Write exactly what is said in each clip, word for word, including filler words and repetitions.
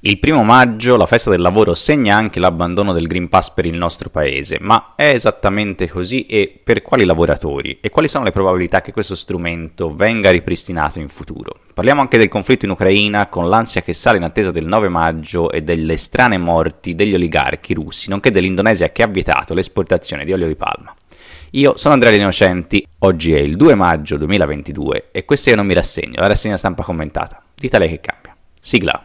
Il primo maggio la festa del lavoro segna anche l'abbandono del Green Pass per il nostro paese, ma è esattamente così e per quali lavoratori? E quali sono le probabilità che questo strumento venga ripristinato in futuro? Parliamo anche del conflitto in Ucraina, con l'ansia che sale in attesa del nove maggio e delle strane morti degli oligarchi russi, nonché dell'Indonesia che ha vietato l'esportazione di olio di palma. Io sono Andrea Innocenti, oggi è il due maggio duemilaventidue e questa Io non mi rassegno, la rassegna stampa commentata d'Italia che cambia. Sigla.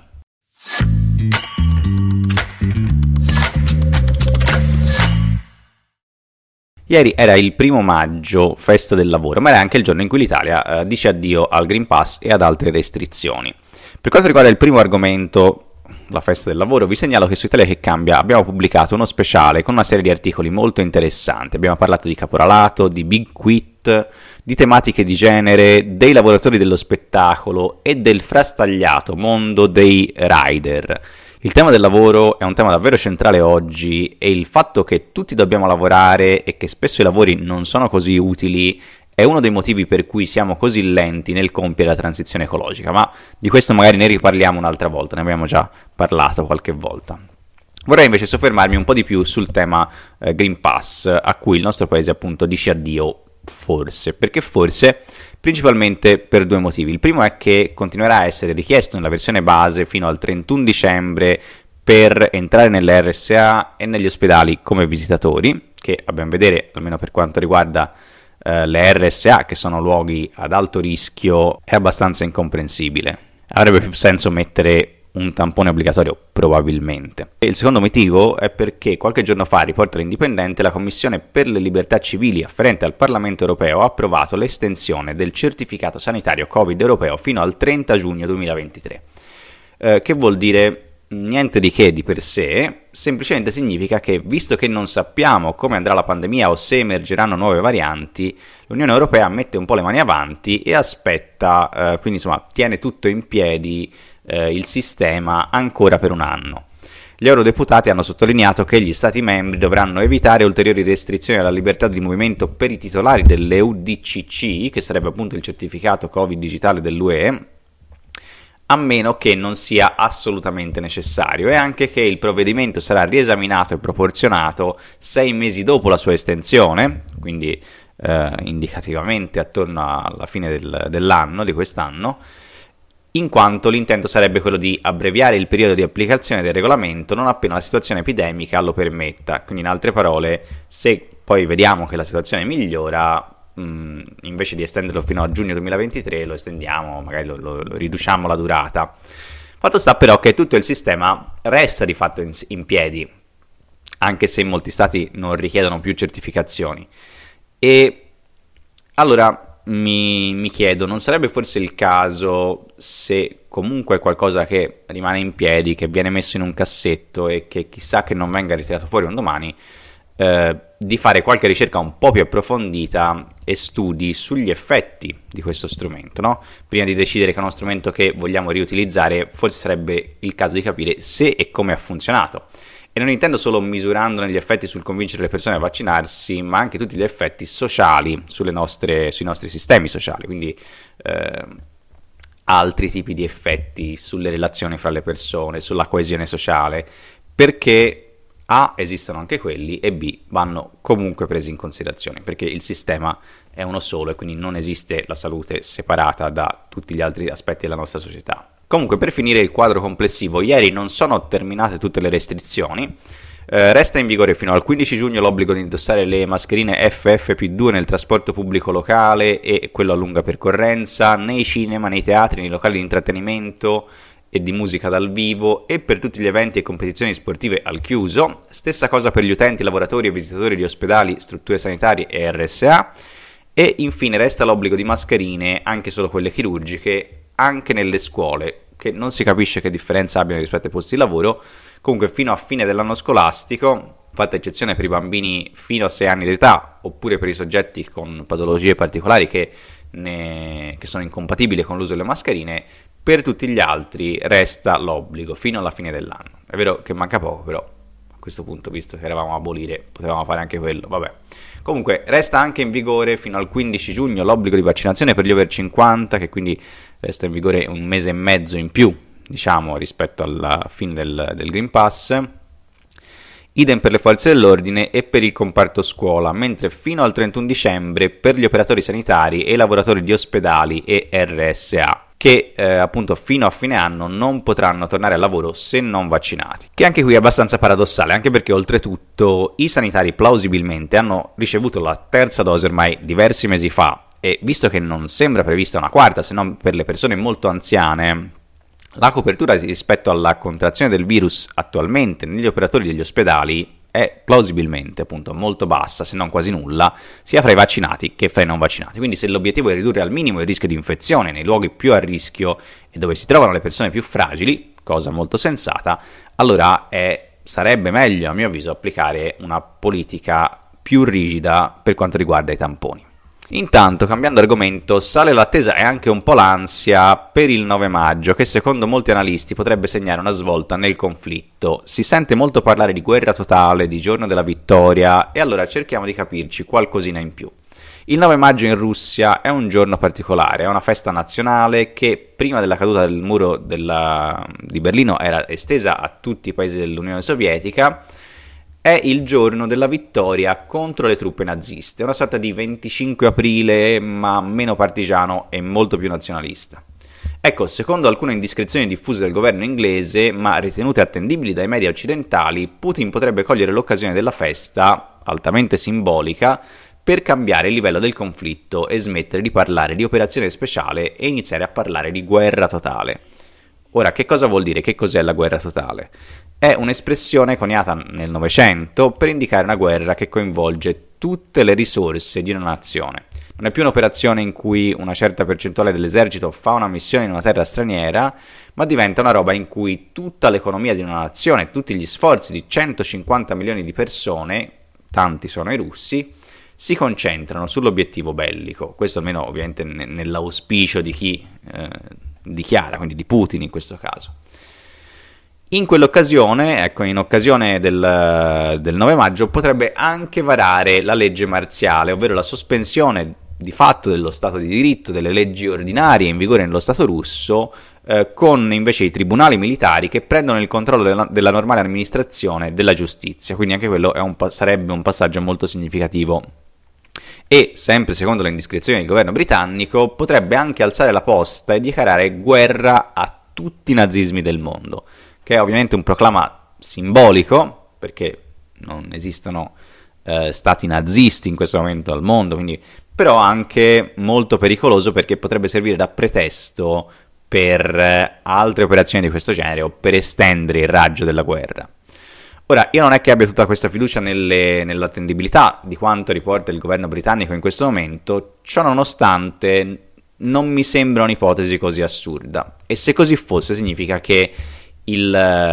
Ieri era il primo maggio, festa del lavoro, ma era anche il giorno in cui l'Italia eh, dice addio al Green Pass e ad altre restrizioni. Per quanto riguarda il primo argomento, la festa del lavoro, vi segnalo che su Italia che cambia abbiamo pubblicato uno speciale con una serie di articoli molto interessanti. Abbiamo parlato di caporalato, di Big Quit, di tematiche di genere, dei lavoratori dello spettacolo e del frastagliato mondo dei rider. Il tema del lavoro è un tema davvero centrale oggi e il fatto che tutti dobbiamo lavorare e che spesso i lavori non sono così utili è uno dei motivi per cui siamo così lenti nel compiere la transizione ecologica, ma di questo magari ne riparliamo un'altra volta, ne abbiamo già parlato qualche volta. Vorrei invece soffermarmi un po' di più sul tema eh, Green Pass, a cui il nostro paese appunto dice addio, forse, perché forse principalmente per due motivi. Il primo è che continuerà a essere richiesto nella versione base fino al trentuno dicembre per entrare nelle R S A e negli ospedali come visitatori, che a ben vedere, almeno per quanto riguarda eh, le R S A, che sono luoghi ad alto rischio, è abbastanza incomprensibile. Avrebbe più senso mettere un tampone obbligatorio, probabilmente. E il secondo motivo è perché qualche giorno fa, riporta l'Indipendente, la Commissione per le libertà civili afferente al Parlamento europeo ha approvato l'estensione del certificato sanitario Covid europeo fino al trenta giugno duemilaventitré. Eh, che vuol dire niente di che di per sé, semplicemente significa che, visto che non sappiamo come andrà la pandemia o se emergeranno nuove varianti, l'Unione Europea mette un po' le mani avanti e aspetta, eh, quindi insomma tiene tutto in piedi eh, il sistema ancora per un anno. Gli eurodeputati hanno sottolineato che gli Stati membri dovranno evitare ulteriori restrizioni alla libertà di movimento per i titolari dell'E U D C C, che sarebbe appunto il certificato Covid digitale dell'U E, a meno che non sia assolutamente necessario, e anche che il provvedimento sarà riesaminato e proporzionato sei mesi dopo la sua estensione, quindi eh, indicativamente attorno alla fine del, dell'anno, di quest'anno, in quanto l'intento sarebbe quello di abbreviare il periodo di applicazione del regolamento non appena la situazione epidemica lo permetta. Quindi, in altre parole, se poi vediamo che la situazione migliora, invece di estenderlo fino a giugno duemilaventitré lo estendiamo, magari lo, lo, lo riduciamo la durata. Fatto sta però che tutto il sistema resta di fatto in, in piedi, anche se in molti stati non richiedono più certificazioni. E allora mi, mi chiedo, non sarebbe forse il caso, se comunque è qualcosa che rimane in piedi, che viene messo in un cassetto e che chissà che non venga ritirato fuori un domani, Eh, di fare qualche ricerca un po' più approfondita e studi sugli effetti di questo strumento, no? Prima di decidere che è uno strumento che vogliamo riutilizzare, forse sarebbe il caso di capire se e come ha funzionato. E non intendo solo misurandone gli effetti sul convincere le persone a vaccinarsi, ma anche tutti gli effetti sociali sulle nostre, sui nostri sistemi sociali, quindi eh, altri tipi di effetti sulle relazioni fra le persone, sulla coesione sociale, perché A, esistono anche quelli, e B, vanno comunque presi in considerazione, perché il sistema è uno solo e quindi non esiste la salute separata da tutti gli altri aspetti della nostra società. Comunque, per finire il quadro complessivo, ieri non sono terminate tutte le restrizioni. Eh, resta in vigore fino al quindici giugno l'obbligo di indossare le mascherine F F P due nel trasporto pubblico locale e quello a lunga percorrenza, nei cinema, nei teatri, nei locali di intrattenimento e di musica dal vivo e per tutti gli eventi e competizioni sportive al chiuso. Stessa cosa per gli utenti, lavoratori e visitatori di ospedali, strutture sanitarie e R S A. E infine resta l'obbligo di mascherine, anche solo quelle chirurgiche, anche nelle scuole, che non si capisce che differenza abbiano rispetto ai posti di lavoro. Comunque fino a fine dell'anno scolastico, fatta eccezione per i bambini fino a sei anni d'età oppure per i soggetti con patologie particolari che, ne, che sono incompatibili con l'uso delle mascherine, per tutti gli altri resta l'obbligo fino alla fine dell'anno. È vero che manca poco, però a questo punto, visto che eravamo a abolire, potevamo fare anche quello, vabbè. Comunque resta anche in vigore fino al quindici giugno l'obbligo di vaccinazione per gli over cinquanta, che quindi resta in vigore un mese e mezzo in più diciamo, rispetto alla fine del, del Green Pass. Idem per le forze dell'ordine e per il comparto scuola, mentre fino al trentuno dicembre per gli operatori sanitari e i lavoratori di ospedali e R S A, che eh, appunto fino a fine anno non potranno tornare al lavoro se non vaccinati. Che anche qui è abbastanza paradossale, anche perché oltretutto i sanitari plausibilmente hanno ricevuto la terza dose ormai diversi mesi fa, e visto che non sembra prevista una quarta, se non per le persone molto anziane, la copertura rispetto alla contrazione del virus attualmente negli operatori degli ospedali è plausibilmente appunto molto bassa, se non quasi nulla, sia fra i vaccinati che fra i non vaccinati. Quindi se l'obiettivo è ridurre al minimo il rischio di infezione nei luoghi più a rischio e dove si trovano le persone più fragili, cosa molto sensata, allora è, sarebbe meglio a mio avviso applicare una politica più rigida per quanto riguarda i tamponi. Intanto, cambiando argomento, sale l'attesa e anche un po' l'ansia per il nove maggio, che secondo molti analisti potrebbe segnare una svolta nel conflitto. Si sente molto parlare di guerra totale, di giorno della vittoria, e allora cerchiamo di capirci qualcosina in più. Il nove maggio in Russia è un giorno particolare, è una festa nazionale che prima della caduta del muro della, di Berlino era estesa a tutti i paesi dell'Unione Sovietica. È il giorno della vittoria contro le truppe naziste, una sorta di venticinque aprile ma meno partigiano e molto più nazionalista. Ecco, secondo alcune indiscrezioni diffuse dal governo inglese, ma ritenute attendibili dai media occidentali, Putin potrebbe cogliere l'occasione della festa, altamente simbolica, per cambiare il livello del conflitto e smettere di parlare di operazione speciale e iniziare a parlare di guerra totale. Ora, che cosa vuol dire? Che cos'è la guerra totale? È un'espressione coniata nel Novecento per indicare una guerra che coinvolge tutte le risorse di una nazione. Non è più un'operazione in cui una certa percentuale dell'esercito fa una missione in una terra straniera, ma diventa una roba in cui tutta l'economia di una nazione, tutti gli sforzi di centocinquanta milioni di persone, tanti sono i russi, si concentrano sull'obiettivo bellico. Questo almeno ovviamente nell'auspicio di chi eh, dichiara, quindi di Putin in questo caso. In quell'occasione, ecco, in occasione del, del nove maggio, potrebbe anche varare la legge marziale, ovvero la sospensione di fatto dello Stato di diritto, delle leggi ordinarie in vigore nello Stato russo, eh, con invece i tribunali militari che prendono il controllo della, della normale amministrazione della giustizia. Quindi anche quello è un, sarebbe un passaggio molto significativo. E, sempre secondo le indiscrezioni del governo britannico, potrebbe anche alzare la posta e dichiarare guerra a tutti i nazismi del mondo, che è ovviamente un proclama simbolico, perché non esistono eh, stati nazisti in questo momento al mondo, quindi, però anche molto pericoloso perché potrebbe servire da pretesto per eh, altre operazioni di questo genere o per estendere il raggio della guerra. Ora, io non è che abbia tutta questa fiducia nelle, nell'attendibilità di quanto riporta il governo britannico in questo momento, ciò nonostante non mi sembra un'ipotesi così assurda, e se così fosse significa che il,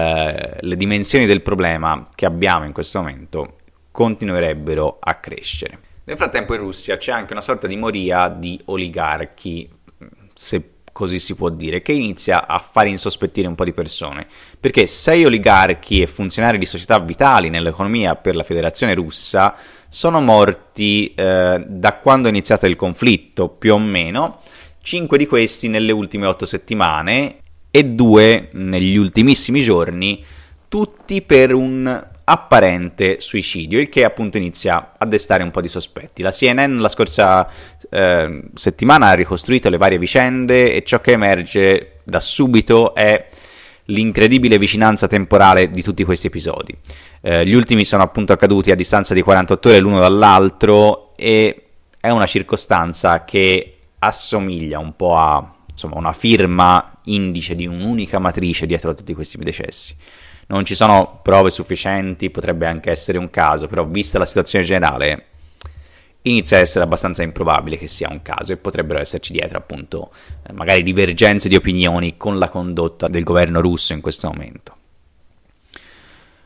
le dimensioni del problema che abbiamo in questo momento continuerebbero a crescere. Nel frattempo in Russia c'è anche una sorta di moria di oligarchi, se così si può dire, che inizia a fare insospettire un po' di persone, perché sei oligarchi e funzionari di società vitali nell'economia per la Federazione Russa sono morti eh, da quando è iniziato il conflitto, più o meno, cinque di questi nelle ultime otto settimane e due negli ultimissimi giorni, tutti per un apparente suicidio, il che appunto inizia a destare un po' di sospetti. La C N N la scorsa eh, settimana ha ricostruito le varie vicende e ciò che emerge da subito è l'incredibile vicinanza temporale di tutti questi episodi. Eh, gli ultimi sono appunto accaduti a distanza di quarantotto ore l'uno dall'altro e è una circostanza che assomiglia un po' a, insomma, una firma indice di un'unica matrice dietro a tutti questi decessi. Non ci sono prove sufficienti, potrebbe anche essere un caso, però vista la situazione generale inizia a essere abbastanza improbabile che sia un caso e potrebbero esserci dietro appunto magari divergenze di opinioni con la condotta del governo russo in questo momento.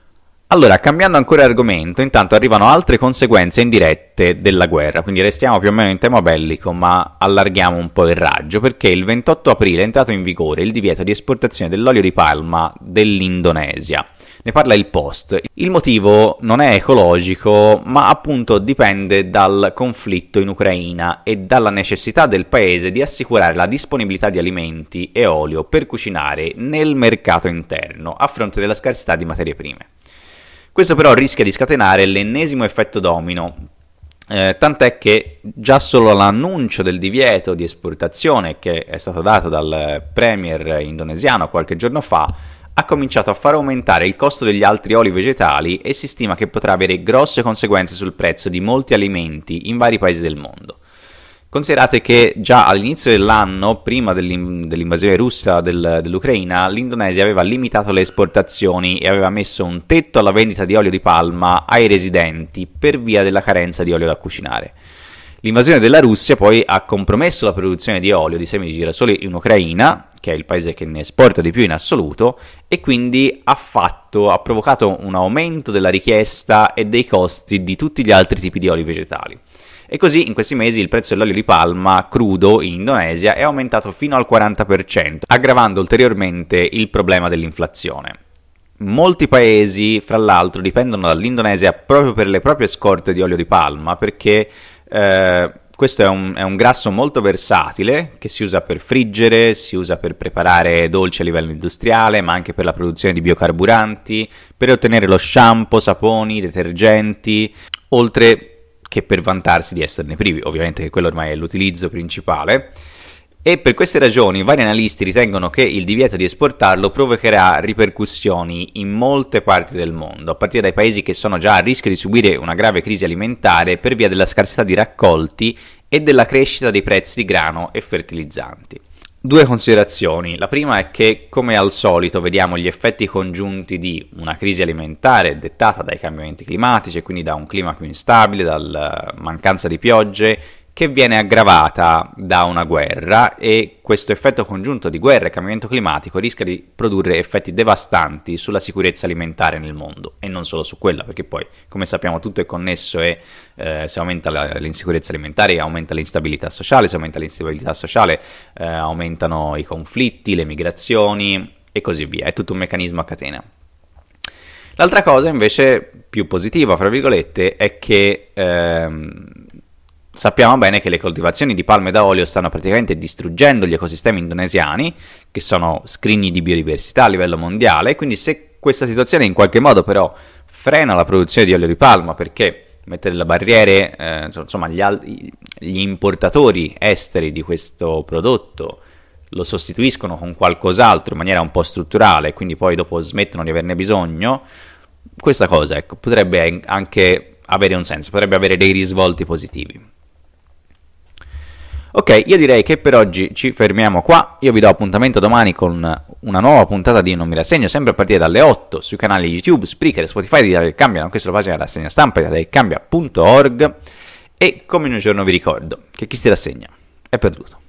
Allora, cambiando ancora argomento, intanto arrivano altre conseguenze indirette della guerra, quindi restiamo più o meno in tema bellico, ma allarghiamo un po' il raggio, perché il ventotto aprile è entrato in vigore il divieto di esportazione dell'olio di palma dell'Indonesia. Ne parla il Post. Il motivo non è ecologico, ma appunto dipende dal conflitto in Ucraina e dalla necessità del paese di assicurare la disponibilità di alimenti e olio per cucinare nel mercato interno, a fronte della scarsità di materie prime. Questo però rischia di scatenare l'ennesimo effetto domino, eh, tant'è che già solo l'annuncio del divieto di esportazione che è stato dato dal premier indonesiano qualche giorno fa ha cominciato a far aumentare il costo degli altri oli vegetali e si stima che potrà avere grosse conseguenze sul prezzo di molti alimenti in vari paesi del mondo. Considerate che già all'inizio dell'anno, prima dell'in- dell'invasione russa del- dell'Ucraina, l'Indonesia aveva limitato le esportazioni e aveva messo un tetto alla vendita di olio di palma ai residenti per via della carenza di olio da cucinare. L'invasione della Russia poi ha compromesso la produzione di olio di semi di girasole in Ucraina, che è il paese che ne esporta di più in assoluto, e quindi ha fatto, ha provocato un aumento della richiesta e dei costi di tutti gli altri tipi di oli vegetali. E così in questi mesi il prezzo dell'olio di palma crudo in Indonesia è aumentato fino al quaranta per cento, aggravando ulteriormente il problema dell'inflazione. Molti paesi, fra l'altro, dipendono dall'Indonesia proprio per le proprie scorte di olio di palma, perché eh, questo è un, è un grasso molto versatile, che si usa per friggere, si usa per preparare dolci a livello industriale, ma anche per la produzione di biocarburanti, per ottenere lo shampoo, saponi, detergenti, oltre che per vantarsi di esserne privi, ovviamente che quello ormai è l'utilizzo principale. E per queste ragioni vari analisti ritengono che il divieto di esportarlo provocherà ripercussioni in molte parti del mondo, a partire dai paesi che sono già a rischio di subire una grave crisi alimentare per via della scarsità di raccolti e della crescita dei prezzi di grano e fertilizzanti. Due considerazioni. La prima è che, come al solito, vediamo gli effetti congiunti di una crisi alimentare dettata dai cambiamenti climatici e quindi da un clima più instabile, dalla mancanza di piogge, che viene aggravata da una guerra, e questo effetto congiunto di guerra e cambiamento climatico rischia di produrre effetti devastanti sulla sicurezza alimentare nel mondo, e non solo su quella, perché poi, come sappiamo, tutto è connesso e eh, se aumenta la, l'insicurezza alimentare aumenta l'instabilità sociale, se aumenta l'instabilità sociale eh, aumentano i conflitti, le migrazioni e così via, è tutto un meccanismo a catena. L'altra cosa invece più positiva, fra virgolette, è che ehm, sappiamo bene che le coltivazioni di palme da olio stanno praticamente distruggendo gli ecosistemi indonesiani, che sono scrigni di biodiversità a livello mondiale, quindi se questa situazione in qualche modo però frena la produzione di olio di palma, perché mette delle barriere, eh, insomma gli, al- gli importatori esteri di questo prodotto lo sostituiscono con qualcos'altro in maniera un po' strutturale, quindi poi dopo smettono di averne bisogno, questa cosa, ecco, potrebbe anche avere un senso, potrebbe avere dei risvolti positivi. Ok, io direi che per oggi ci fermiamo qua, io vi do appuntamento domani con una nuova puntata di Non mi rassegno, sempre a partire dalle otto sui canali YouTube, Spreaker, Spotify di Italia del Cambio, anche sulla pagina della rassegna stampa di italia del cambio punto org, e come ogni giorno vi ricordo che chi si rassegna è perduto.